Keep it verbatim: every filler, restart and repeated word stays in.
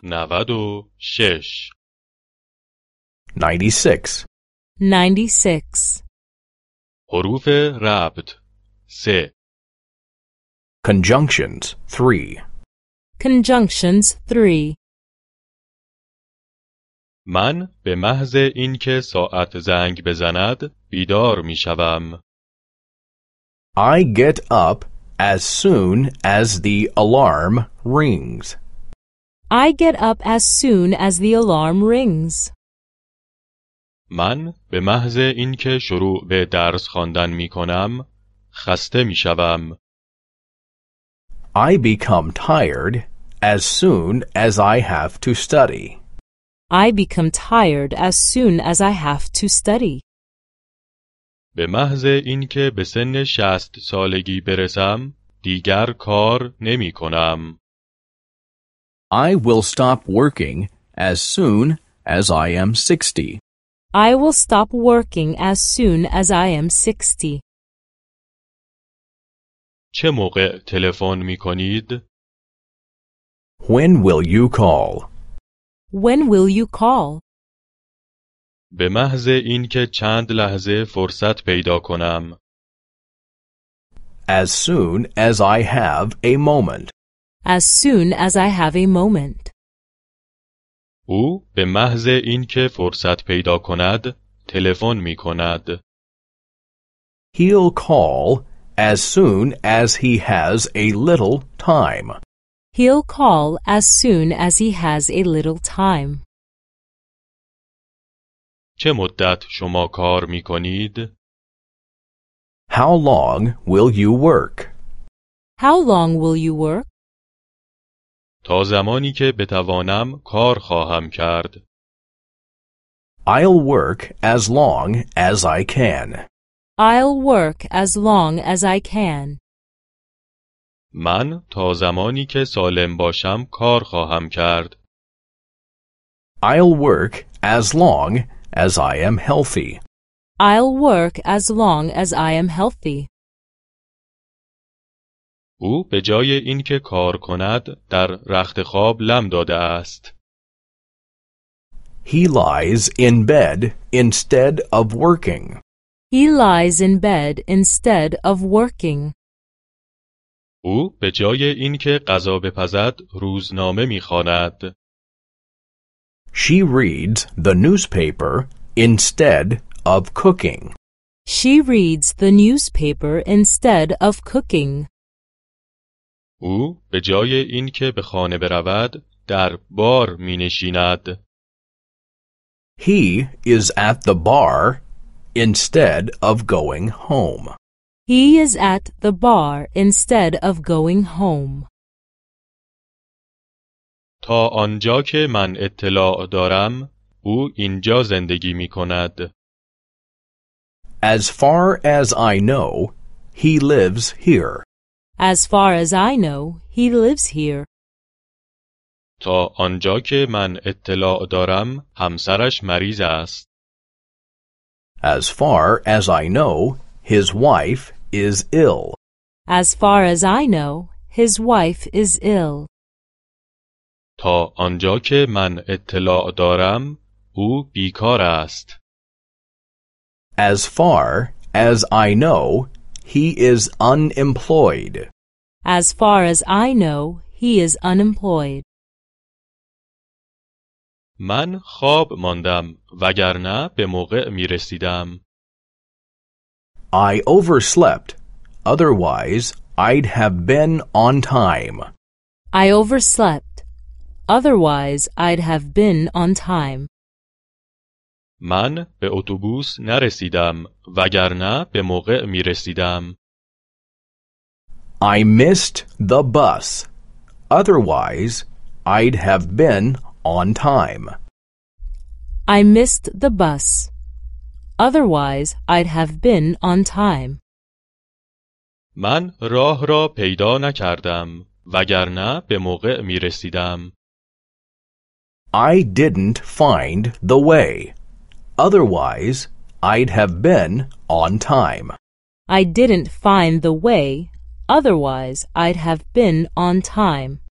نود و شش. ninety-six. ninety-six. حروف ربط سه. Conjunctions three. Conjunctions three. من به محض اینکه ساعت زنگ بزند بیدار می شوم. I get up as soon as the alarm rings. I get up as soon as the alarm rings. من به محض اینکه شروع به درس خواندن می کنم خسته می شوم. I become tired as soon as I have to study. I become tired as soon as I have to study. به محض اینکه به سن شصت سالگی برسم دیگر کار نمی کنم. I will stop working as soon as I am sixty. I will stop working as soon as I am sixty. چه موقع تلفن می کنید؟ When will you call? When will you call? به محض اینکه چند لحظه فرصت پیدا کنم. As soon as I have a moment. As soon as I have a moment. او به محض اینکه فرصت پیدا کند تلفن می کند. He'll call as soon as he has a little time. He'll call as soon as he has a little time. چه مدت شما کار می کنید؟ How long will you work? How long will you work? تا زمانی که بتوانم کار خواهم کرد. I'll work as long as I can. I'll work as long as I can. من تا زمانی که سالم باشم کار خواهم کرد. I'll work as long as I am healthy. I'll work as long as I am healthy. او به جای اینکه کار کند در رخت خواب لم داده است. He lies in bed instead of working. He lies in bed instead of working. او به جای اینکه غذا بپزد روزنامه می‌خواند. She reads the newspaper instead of cooking. She reads the newspaper instead of cooking. او به جای اینکه به خانه برود در بار می‌نشیند. He is at the bar instead of going home. He is at the bar instead of going home. تا آنجا که من اطلاع دارم او اینجا زندگی می‌کند. As far as I know, he lives here. As far as I know, he lives here. تا آنجا که من اطلاع دارم همسرش مریض است. As far as I know, his wife is ill. As far as I know, his wife is ill. تا آنجا که من اطلاع دارم او بیکار است. As far as I know, he is unemployed. As far as I know, he is unemployed. من خواب ماندم وگرنه به موقع می رسیدم. I overslept. Otherwise, I'd have been on time. I overslept. Otherwise, I'd have been on time. من به اتوبوس نرسیدم وگرنه به موقع می رسیدم. I missed the bus. Otherwise, I'd have been on time. I missed the bus. Otherwise, I'd have been on time. من راه را پیدا نکردم وگرنه به موقع می رسیدم. I didn't find the way. Otherwise, I'd have been on time. I didn't find the way. Otherwise, I'd have been on time.